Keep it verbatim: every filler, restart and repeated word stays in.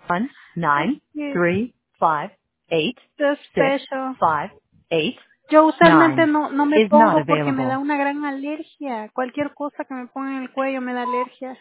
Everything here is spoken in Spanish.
one Thank nine you. three five eight So six special. five eight Yo usualmente nine no, no me is not pongo porque me da available. una gran alergia. Cualquier cosa que me ponga en el cuello me da alergia.